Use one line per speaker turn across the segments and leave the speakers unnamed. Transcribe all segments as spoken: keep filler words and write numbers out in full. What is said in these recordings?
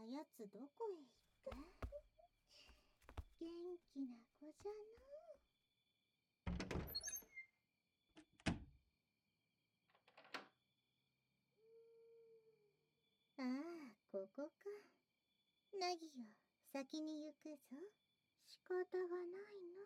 やつどこへ行った？元気な子じゃな。ああ、ここか。ナギよ、先に行くぞ。仕方がないな。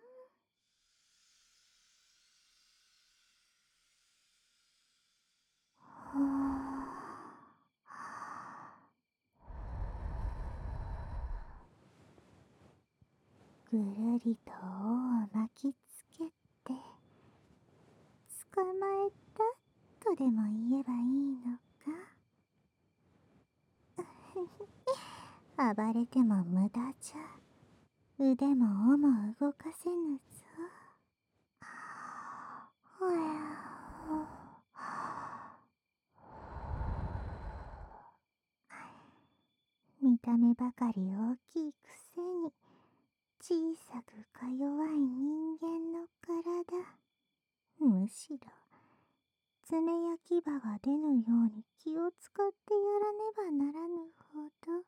ぐるりと尾を巻きつけて、捕まえたとでも言えばいいのか。暴れても無駄じゃ。腕も尾も動かせぬぞ。ほや見た目ばかり大きいくせに小さくか弱い人間の体。むしろ爪や牙が出ぬように気を使ってやらねばならぬほど。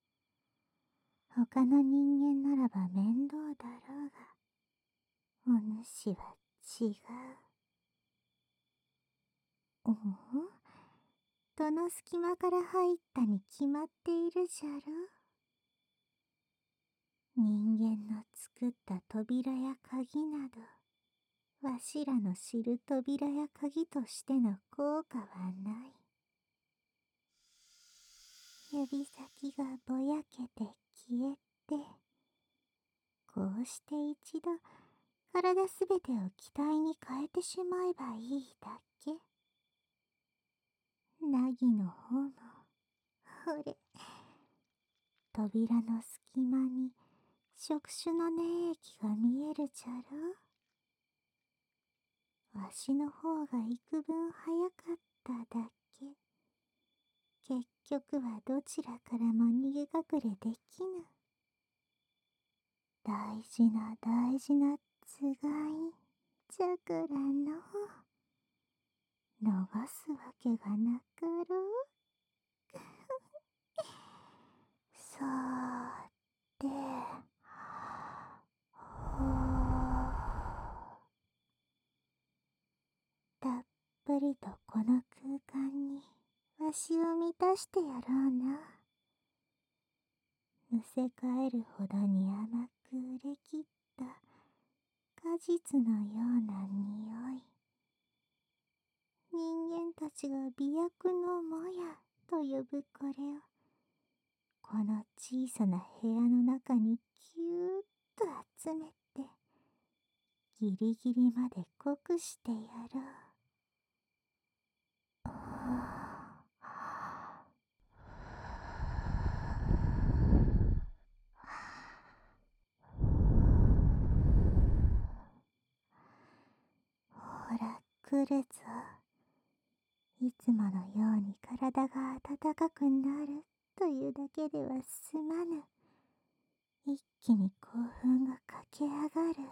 他の人間ならば面倒だろうが、お主は違う。おお、戸の隙間から入ったに決まっているじゃろ。人間の作った扉や鍵など、わしらの知る扉や鍵としての効果はない。指先がぼやけて消えて、こうして一度体すべてを機体に変えてしまえばいいだけ。ナギの方も、ほれ、扉の隙間に触手の粘液が見えるじゃろ。わしの方が幾分早かっただけ。結局はどちらからも逃げ隠れできぬ。大事な大事なつがいじゃからの。逃すわけがなかろう。さーて、ほー。たっぷりとこの空間にわしを満たしてやろうな。むせ返るほどに甘く売れ切った果実のような匂い。人間たちが美薬のもやと呼ぶこれを、この小さな部屋の中にぎゅーっと集めて、ギリギリまで濃くしてやろう。ほら来るぞ。いつものように体が温かくなるというだけでは済まぬ。一気に興奮が駆け上がる。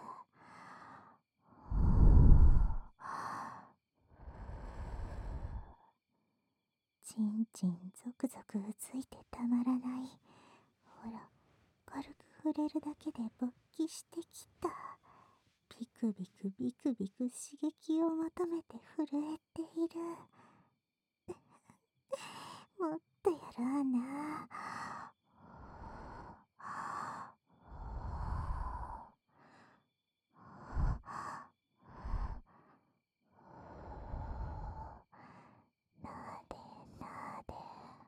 ちんちんゾクゾクうついてたまらない。ほら、軽く触れるだけで勃起してきた。ビクビクビクビク刺激を求めて震えている。もっとやろうな。なでなで。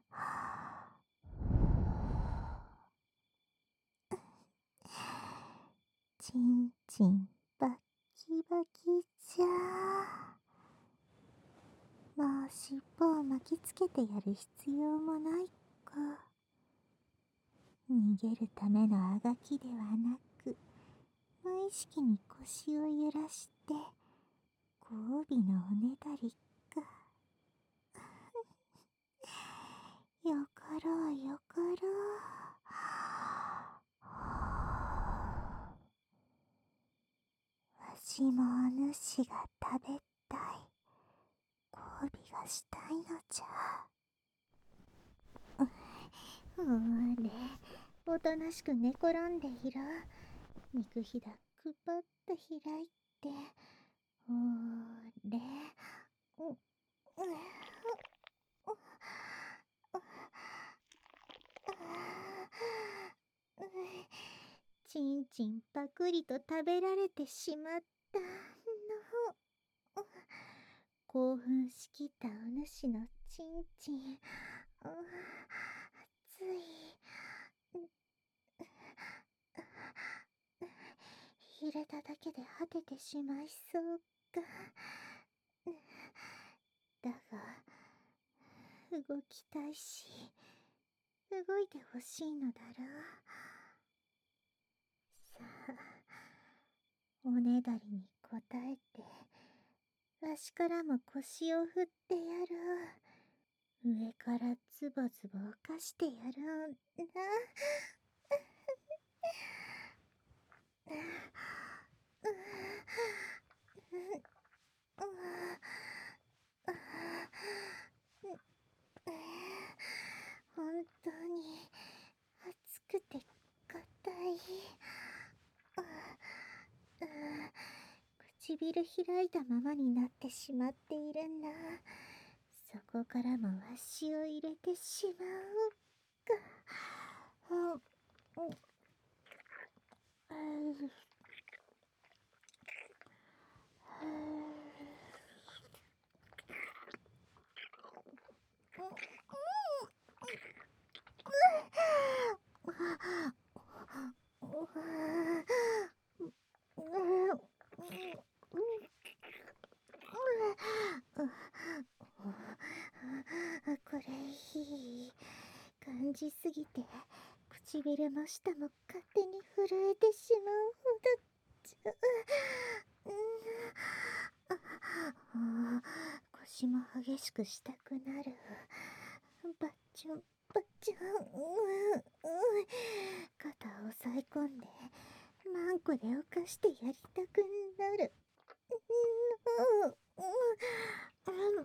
ちんちんバッキバキじゃー。もう尻尾を巻きつけてやる必要もないか。逃げるためのあがきではなく、無意識に腰を揺らして交尾のおねだりか。よかろうよかろう。わしもお主が食べたい。交尾がしたいのじゃ。 あれ、おとなしく寝転んでいろ。肉ひだくぱっと開いて。おれ。う、う、ちんちんパクリと食べられてしまったの。興奮しきったお主のちんちん。つい入れただけで果ててしまいそうか。だが動きたいし、動いてほしいのだろう。さあ、おねだりに応えて、わしからも腰を振ってやろう。上からズボズボ犯してやろうな。本当に熱くて硬い。唇開いたままになってしまっているんだ。そこからもわしを入れてしまうか。うん、うん、これいい感じすぎて、唇も舌も勝手に震えてしまうほどじゃ。うん、腰も激しくしたくなる。バッチョンバッチョン、うんうん、肩を押さえ込んでマンコで犯してやりたくなる。うんうんうんうん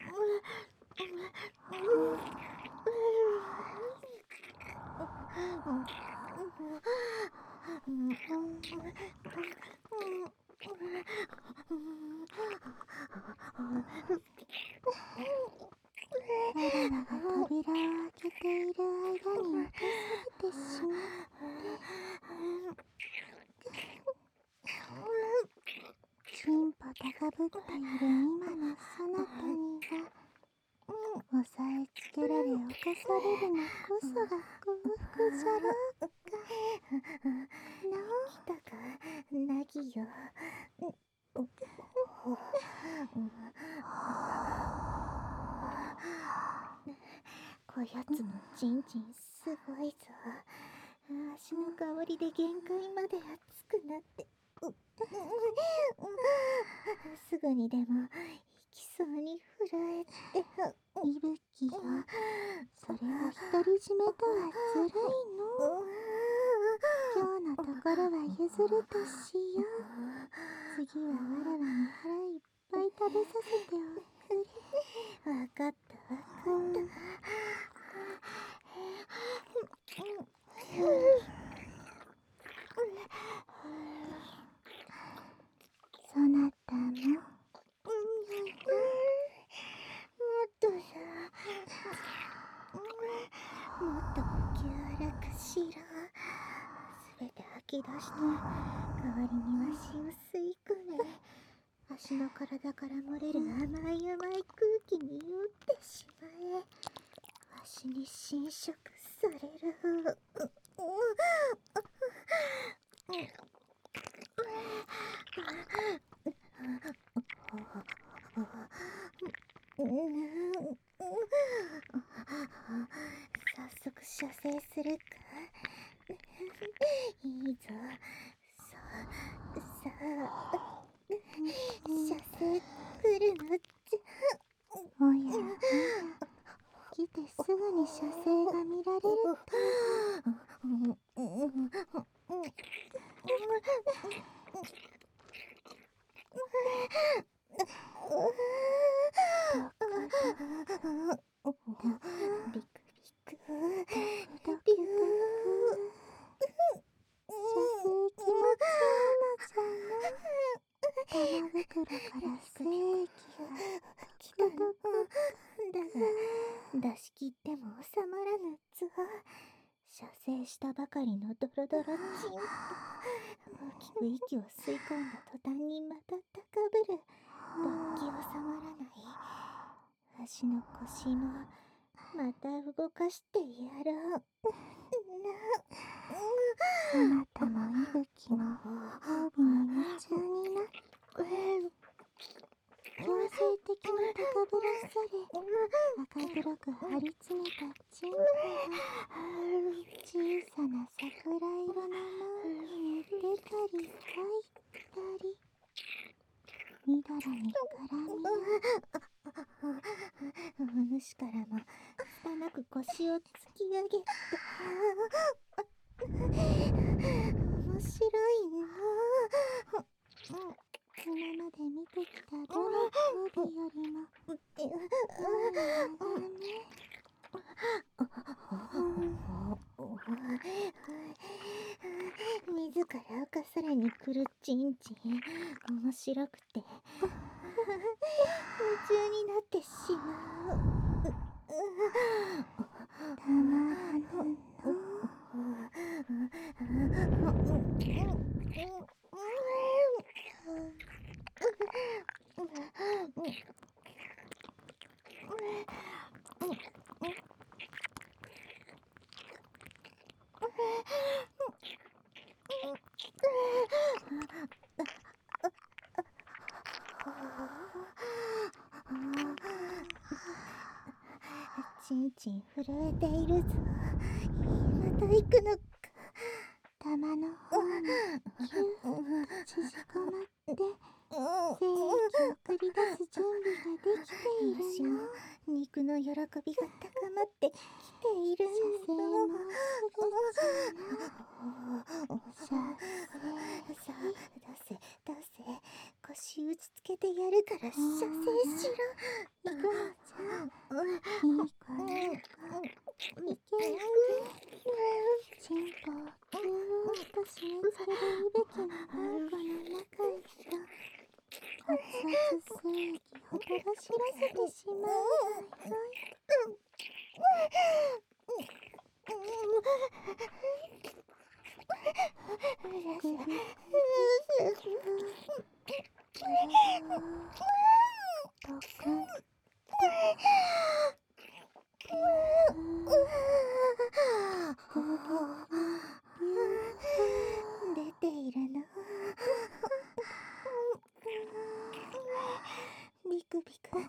エレナが扉を開けている間に起こされてしまって、チンポ高ぶっている今のそなたには、押さえつけられ犯されるのこそが幸福じゃろうか。の来たか、ナギよ。こやつのチンチンすごいぞ。足の香りで限界まで熱くなって、すぐにでも行きそうに震えて。いぶきよ、それは独り占めとはずるいの。今日のところは譲るとしよう。次はわらわに腹いっぱい食べさせておくれ。わかったわかった。そなたも、もっとさ、もっと呼吸荒くしろ。すべて吐き出して、代わりにわしを吸い込め。足の体から漏れる甘い甘い空気に酔ってしまえ。わしに侵食される。早速射精するか。いいぞ。さあさあ、射精来るのじゃ。おやおや、来てすぐに射精が見られるとは。どこどこ、どこ、リクリク、どこだ。 玉袋から精液が
来たのだが出し切っても収まらぬぞ。射精したばかりのドロドロチンと大きく息を吸い込んだ途端にまた高ぶる勃起収まらない。足の腰もまた動かしてやろう。
そなたも息吹も交尾に夢中になって強制的に高ぶらされ赤黒く張り詰めたチンコが小さな桜色の門に出たり入ったりみだらに絡み
お主からも拙く腰を突き上げて面白いな。
今まで見てきたどの交尾よりもいい眺め。
自ら犯されに来るチンチン面白くて夢中になってしまう。
たまらぬの。
チンチン震えているぞ。また行くのか。
玉の方にぎゅっと縮こまって精液を繰り出す準備ができているの。
肉の喜びが高まってきている
射精
の。
もすぐちゃう。射
さあ出せ出せ、腰打ちつけてやるから射精しろ。
行くのじゃ。いい子いい子。いけいけ。チンポをぎゅーっと締め付けるいびきのうんこの中へと熱々精液をたらしらせてしまうわよ。ぐぐぐぐとくん
出ているの。ビクビクビクビク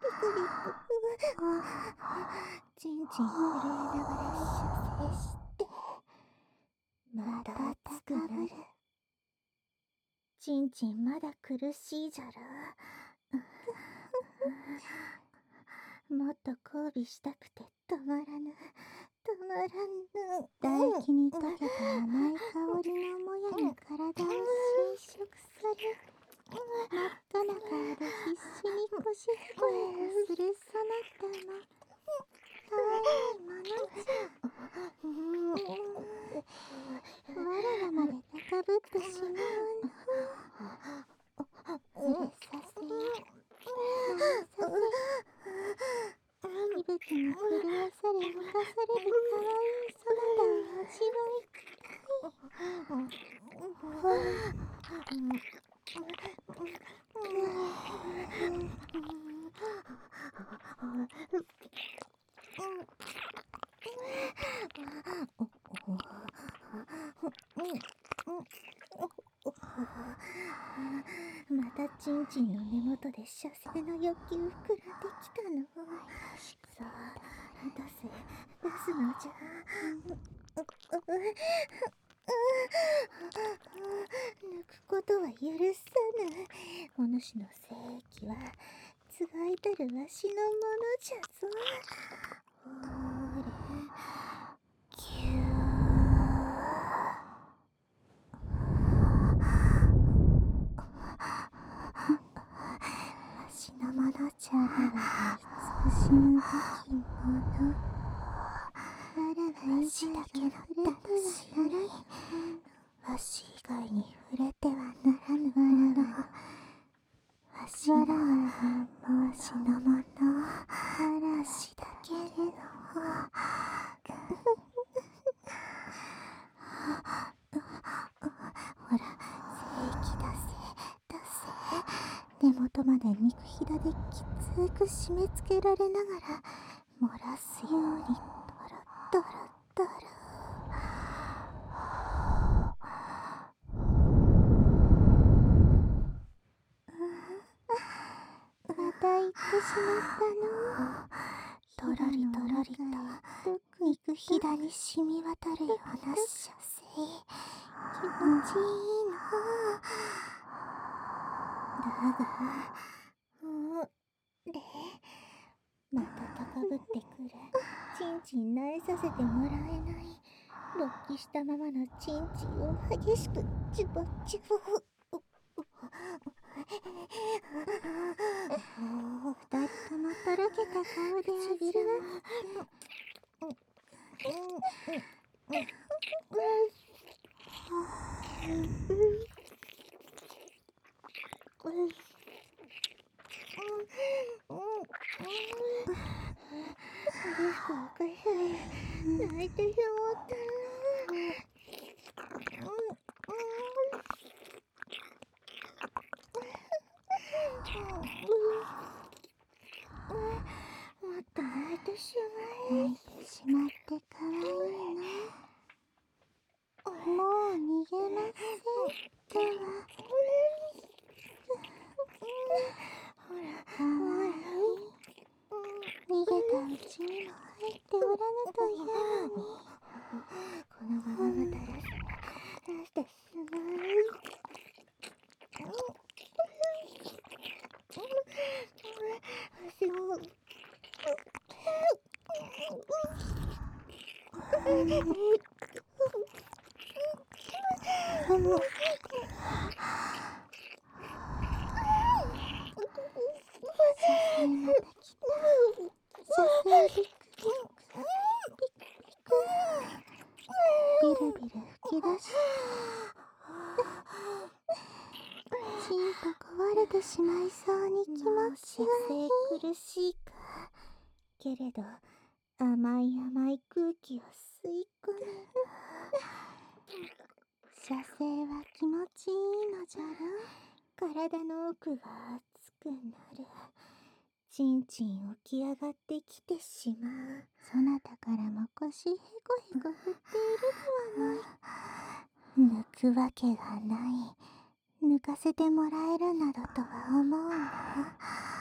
チンチン震えながら射精してまた熱くなる。チンチンまだ苦しいじゃろ。もっと交尾したくて止まらぬ止まらぬ。
唾液に溶けた甘い香りのもやに体を侵食され真っ赤な顔で必死に腰ふこりをするそなたもかわいいものじゃ。わらわまで高ぶってしまうの。連れさせよ連れさせ息吹に震わされ浮かされるかわいいそなたを味わいたい。
またチンチンの根元で射精の欲求膨らんできたの。さあ出せ出すのじゃ。抜くことは許さぬ。お主の精液はつがいたるわしのものじゃぞ。ほーれキュー。
わしのものじゃ。慈しむべきもの。わしだけの魂にわし以外に触れてはならぬもの。 根元まで肉ひだできつく締め付けられながら漏らすようにドロドロドロ。また行ってしまったの。とろりとろりと肉ひだに染み渡るような射精、気持ちいいの。だが、おれ、また高ぶってくる。ちんちん慣れさせてもらえない。勃起したままのちんちんを激しくチュボチュボ。二人ともとろけた顔で味わ泣いてしまったもっと泣いてしまえ。泣いてしまってかわいいな。もう逃げませんとは。ほらほら、逃げたうちにも入っておらぬというに。このまままたラスラスしてしまう。足をビルビル吹き出し、ちんと壊れてしまいそうに気持ちがいい。苦しいか。けれど甘い甘い空気を吸い込める。射精は気持ちいいのじゃろ。体の奥が熱くなる。ちんちん起き上がってきてしまう。そなたからも腰へこへこ振っているではない。抜くわけがない。抜かせてもらえるなどとは思うな。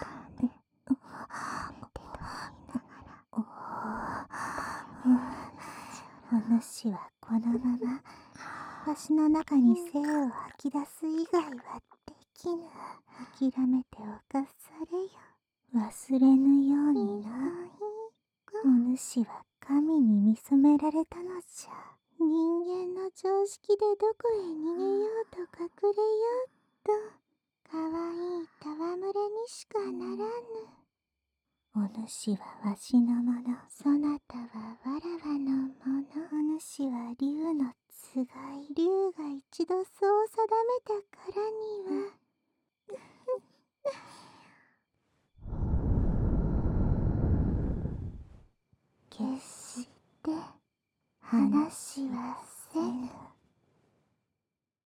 お主はこのままわしの中に精を吐き出す以外はできぬ。諦めておかされよ。忘れぬようにな。お主は神に見初められたのじゃ。人間の常識でどこへ逃げようと隠れようと、かわいい戯れにしかならぬ。お主はわしのもの、そなたはわらわのもの。お主は竜のつがい、竜が一度そう定めたからには。決して話は